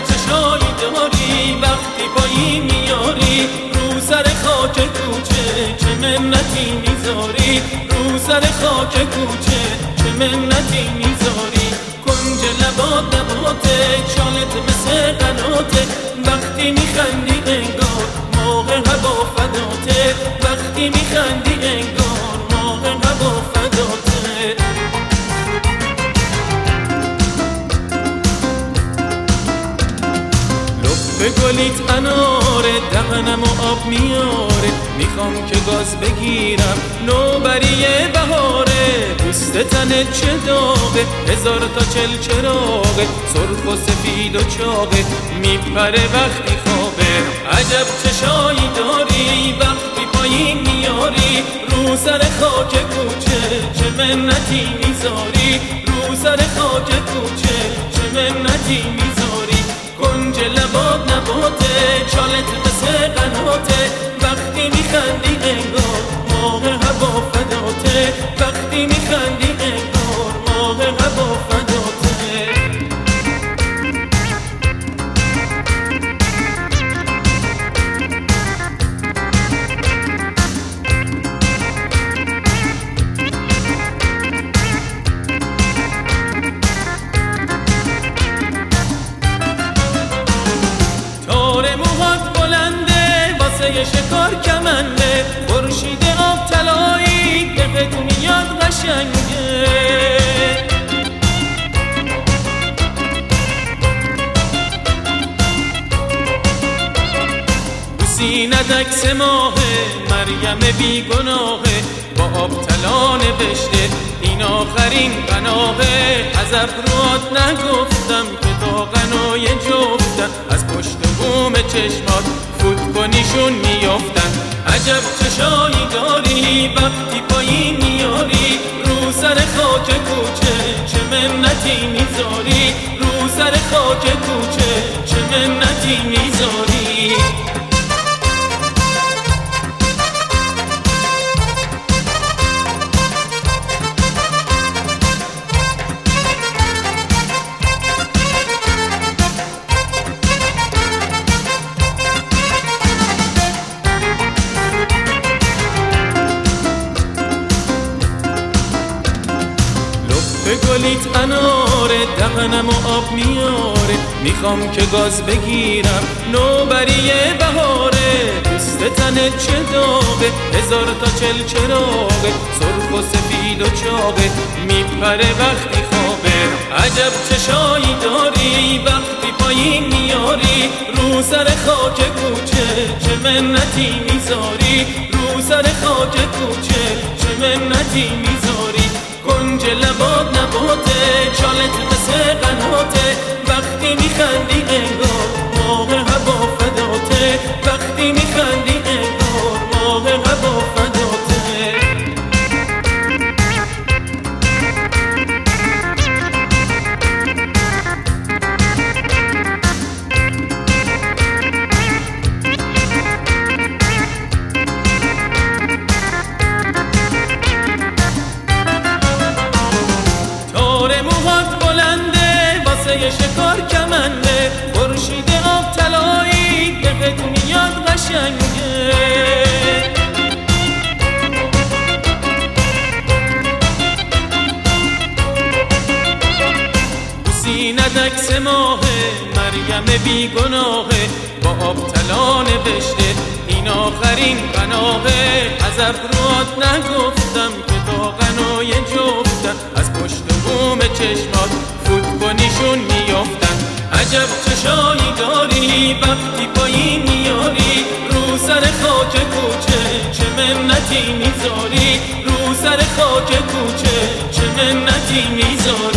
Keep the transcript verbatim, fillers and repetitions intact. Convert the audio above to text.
چشایی داری وقتی پایین میاری رو سر خاک کوچه چه منتی میذاری رو سر خاک کوچه چه منتی میذاری کنج لبات نباته چالت مثل قناته وقتی میخندی انگار ماه هوا فداته وقتی میخندی انگار ماه هوا فداته به گلیت اناره دهنم و آب میاره میخوام که گاز بگیرم نوبریه بهاره پوست تنت چه داغه هزار تا چل چراغه سرخ و سفید و چاقه میپره وقتی خوابه عجب چشایی داری وقتی پایین میاری رو سر خاک کوچه چه منتی میذاری رو سر خاک کوچه چه منتی میذاری کنج لبات نباته چالت مثل قناته وقتی میخندی انگار ماه هوا فداته وقتی میخندی انگار ماه هوا فداته یه شکار کمنده خورشید آب طلایی بهت میاد قشنگه سینت عکس ماهه مریم بیگناهه با آب طلا نوشته این آخرین پناهه از ابروات نگفتم که تا غنای جفتن از پشت بوم چشمات فوت کنیشون میافتن عجب چشایی داری وقتی پایین میاری رو سر خاک کوچه چه منتی میذاری رو سر خاک کوچه چه منتی میذاری به گلیت اناره دهنم و آب میاره میخوام که گاز بگیرم نوبریه بهاره پوست تنت چه داغه هزار تا چل چراغه سرخ و سفید و چاقه میپره وقتی خوابه عجب چشایی داری وقتی پایین میاری رو سر خاک کوچه چه منتی میذاری رو سر خاک کوچه چه منتی میذاری کنج لبات نباته چالت مثل قناته وقتی میخندی انگار ماه هوا فداته وقتی میخندی انگار ماه هوا فداته یه شکار کمنده خورشید آب طلایی بهت میاد قشنگه سینت عکس ماهه مریم بیگناهه با آب طلا نوشته این آخرین پناهه از ابروات نگفتم که تا غنای جفتن از پشت بوم چشمات فوت کنیشون میافتن عجب چشایی داری وقتی پایین میاری رو سر خاک کوچه چه منتی میذاری رو سر خاک کوچه چه منتی میذاری